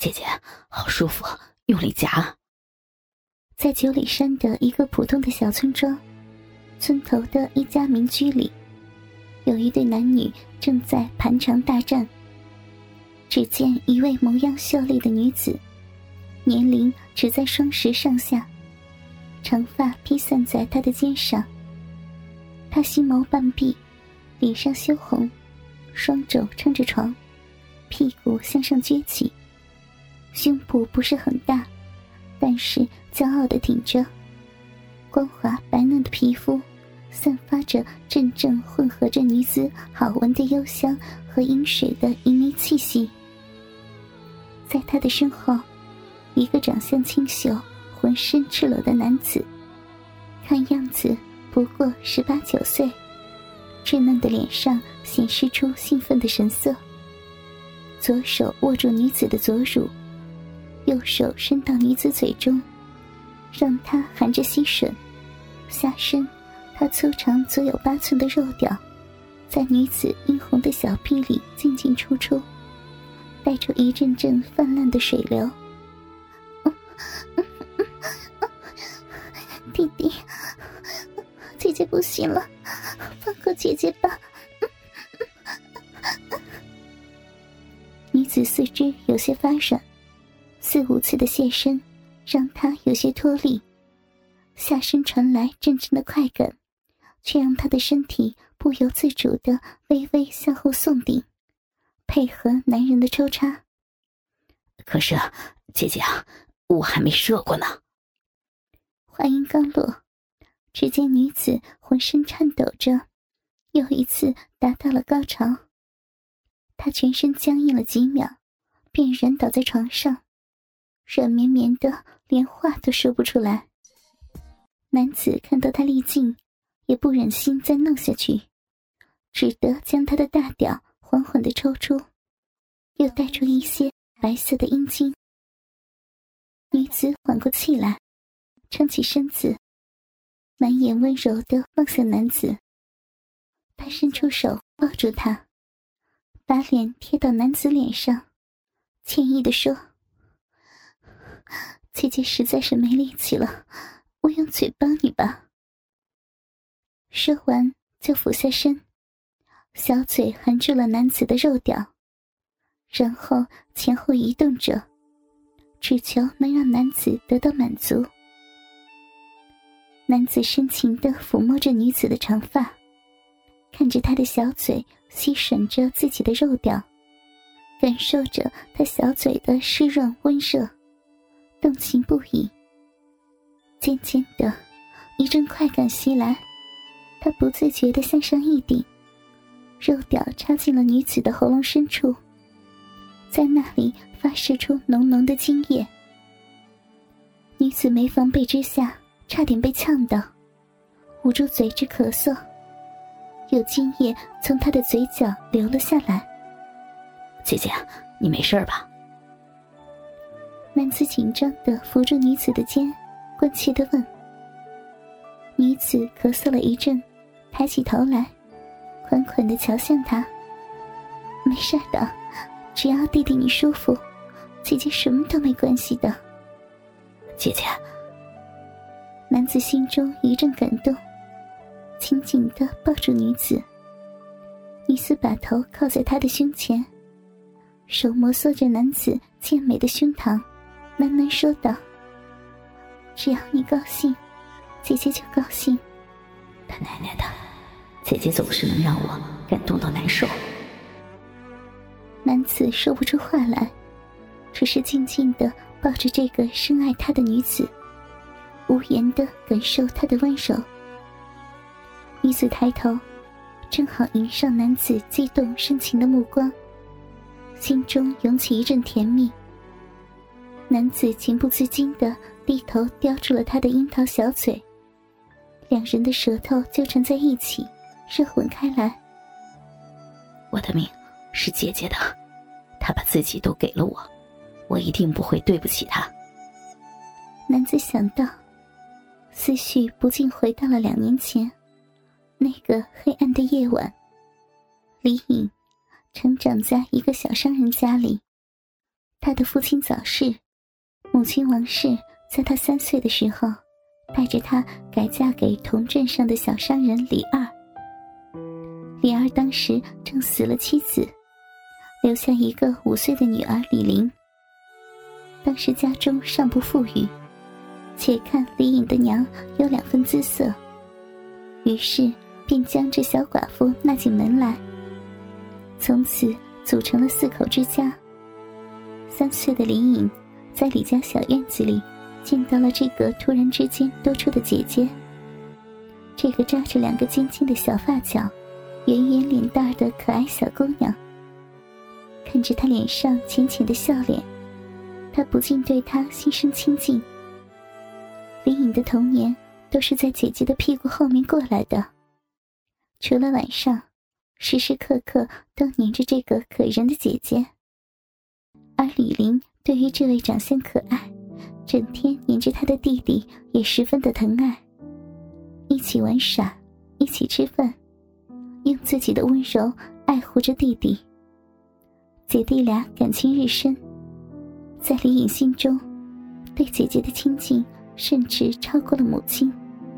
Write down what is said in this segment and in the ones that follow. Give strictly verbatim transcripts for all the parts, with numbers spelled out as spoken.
姐姐，好舒服，用力夹。 在九里山的一个普通的小村庄，村头的一家民居里，有一对男女正在盘肠大战。只见一位模样秀丽的女子，年龄只在双十上下，长发披散在她的肩上。她细眸半闭，脸上羞红，双肘撑着床，屁股向上撅起，胸部不是很大，但是骄傲地挺着，光滑白嫩的皮肤散发着阵阵混合着女子好闻的幽香和饮水的旖旎气息。在他的身后，一个长相清秀浑身赤裸的男子，看样子不过十八九岁，稚嫩的脸上显示出兴奋的神色。左手握住女子的左乳，右手伸到女子嘴中，让她含着吸吮。下身他粗长足有八寸的肉屌在女子殷红的小臂里进进出出，带出一阵阵泛滥的水流。弟弟，姐姐不行了，放过姐姐吧。女子四肢有些发软，四五次的现身让她有些脱力，下身传来阵阵的快感，却让她的身体不由自主地微微向后送顶，配合男人的抽插。 可是姐姐啊，我还没射过呢。 话音刚落，只见女子浑身颤抖着，又一次达到了高潮。她全身僵硬了几秒，便软倒在床上，软绵绵的，连话都说不出来。男子看到她力尽，也不忍心再弄下去，只得将她的大屌缓缓地抽出，又带出一些白色的阴茎。女子缓过气来，撑起身子，满眼温柔地望向男子。她伸出手抱住他，把脸贴到男子脸上，歉意地说：姐姐实在是没力气了，我用嘴帮你吧。说完就俯下身，小嘴含住了男子的肉屌，然后前后移动着，只求能让男子得到满足。男子深情地抚摸着女子的长发，看着她的小嘴吸吮着自己的肉屌，感受着她小嘴的湿润温热，动情不已。渐渐的，一阵快感袭来，他不自觉地向上一顶，肉屌插进了女子的喉咙深处，在那里发射出浓浓的精液。女子没防备之下，差点被呛到，捂住嘴直咳嗽，有精液从她的嘴角流了下来。 姐姐，你没事吧？ 男子紧张地扶住女子的肩，关切地问。女子咳嗽了一阵，抬起头来，款款地瞧向他。没事的，只要弟弟你舒服，姐姐什么都没关系的。 姐姐。 男子心中一阵感动，紧紧地抱住女子。女子把头靠在他的胸前，手摩挲着男子健美的胸膛，喃喃说道：只要你高兴，姐姐就高兴。 他奶奶的，姐姐总是能让我感动到难受。 男子说不出话来，只是静静地抱着这个深爱他的女子，无言地感受她的温柔。女子抬头，正好迎上男子激动深情的目光，心中涌起一阵甜蜜。男子情不自禁地低头叼住了她的樱桃小嘴，两人的舌头纠缠在一起，热吻开来。 我的命是姐姐的，她把自己都给了我，我一定不会对不起她。 男子想到，思绪不禁回到了两年前那个黑暗的夜晚。李颖成长在一个小商人家里， 他的父亲早逝，母亲王氏在他三岁的时候带着他改嫁给同镇上的小商人李二。李二当时正死了妻子，留下一个五岁的女儿李玲。当时家中尚不富裕，且看李颖的娘有两分姿色，于是便将这小寡妇纳进门来，从此组成了四口之家。三岁的李颖在李家小院子里见到了这个突然之间多出的姐姐，这个扎着两个尖尖的小发角、圆圆脸蛋的可爱小姑娘。看着她脸上浅浅的笑脸，他不禁对她心生亲近。李颖的童年都是在姐姐的屁股后面过来的，除了晚上，时时刻刻都黏着这个可人的姐姐。而李玲对于这位长相可爱、整天黏着她的弟弟也十分的疼爱，一起玩耍，一起吃饭，用自己的温柔爱护着弟弟。姐弟俩感情日深，在李颖心中，对姐姐的亲近甚至超过了母亲。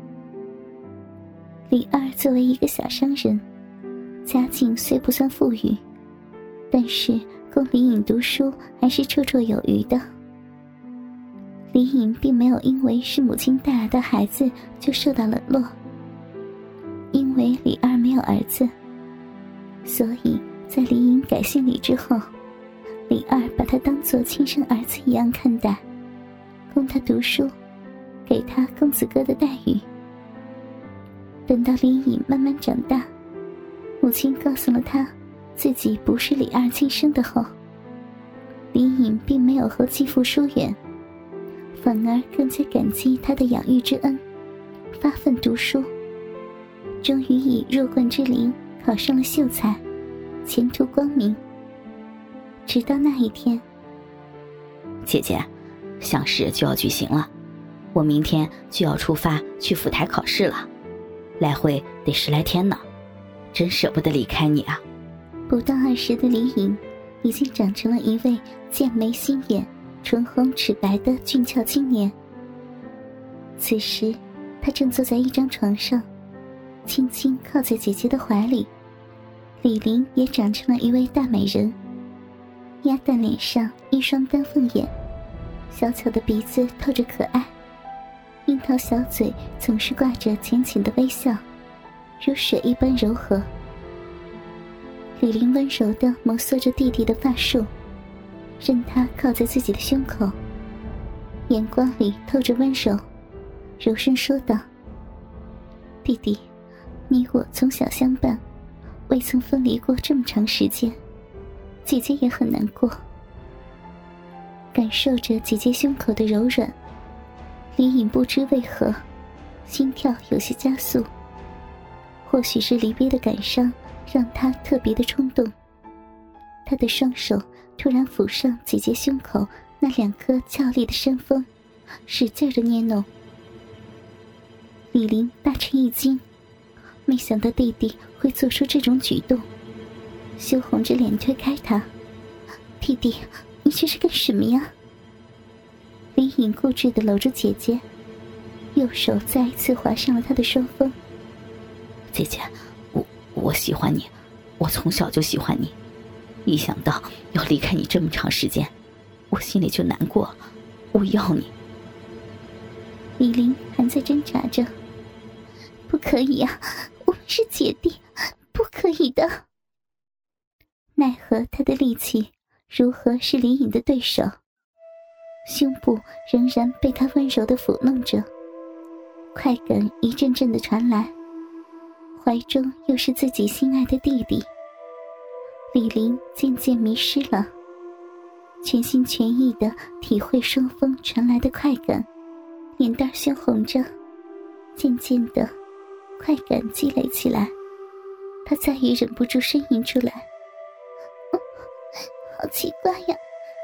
李二作为一个小商人，家境虽不算富裕，但是供李颖读书还是绰绰有余的。李颖并没有因为是母亲带来的孩子就受到冷落，因为李二没有儿子，所以在李颖改姓李之后，李二把他当作亲生儿子一样看待，供他读书，给他公子哥的待遇。等到李颖慢慢长大，母亲告诉了他自己不是李二亲生的后，李颖并没有和继父疏远，反而更加感激他的养育之恩，发奋读书，终于以弱冠之龄考上了秀才，前途光明。直到那一天， 姐姐，乡试就要举行了，我明天就要出发去府台考试了，来回得十来天呢，真舍不得离开你啊。 不到二十的李颖已经长成了一位剑眉星眼、唇红齿白的俊俏青年。此时他正坐在一张床上，轻轻靠在姐姐的怀里。李玲也长成了一位大美人，鸭蛋脸上一双丹凤眼，小巧的鼻子透着可爱，樱桃小嘴总是挂着浅浅的微笑，如水一般柔和。李玲温柔地摩挲着弟弟的发束，任他靠在自己的胸口，眼光里透着温柔，柔声说道：弟弟，你我从小相伴，未曾分离过这么长时间，姐姐也很难过。感受着姐姐胸口的柔软，李颖不知为何心跳有些加速，或许是离别的感伤让他特别的冲动。他的双手突然抚上姐姐胸口那两颗俏丽的山峰，使劲地捏弄。李玲大吃一惊，没想到弟弟会做出这种举动，羞红着脸推开他：弟弟，你这是干什么呀？李颖固执地搂住姐姐，右手再一次划上了她的双峰。 姐姐，我我喜欢你，我从小就喜欢你，一想到要离开你这么长时间，我心里就难过，我要你。 李玲还在挣扎着：不可以啊，我们是姐弟，不可以的。奈何他的力气如何是李颖的对手，胸部仍然被他温柔地抚弄着，快感一阵阵地传来，怀中又是自己心爱的弟弟。李玲渐渐迷失了，全心全意地体会双峰传来的快感，脸蛋鲜红着，渐渐的快感积累起来，他再也忍不住呻吟出来：哦，好奇怪呀。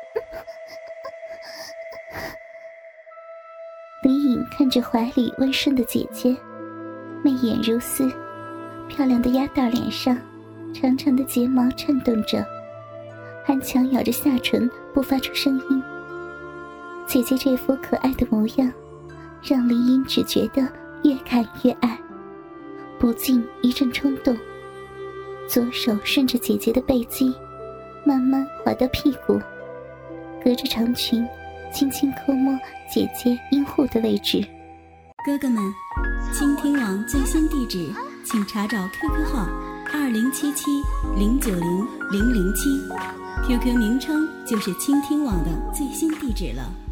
李颖看着怀里温顺的姐姐，媚眼如丝，漂亮的鸭蛋脸上长长的睫毛颤动着， 顽强咬着下唇不发出声音。姐姐这副可爱的模样，让林英只觉得越看越爱，不禁一阵冲动，左手顺着姐姐的背肌慢慢滑到屁股，隔着长裙轻轻抠摸姐姐阴户的位置。 哥哥们，倾听网最新地址请查找 Q Q 号二零七七零九零零零七 ，Q Q 名称就是倾听网的最新地址了。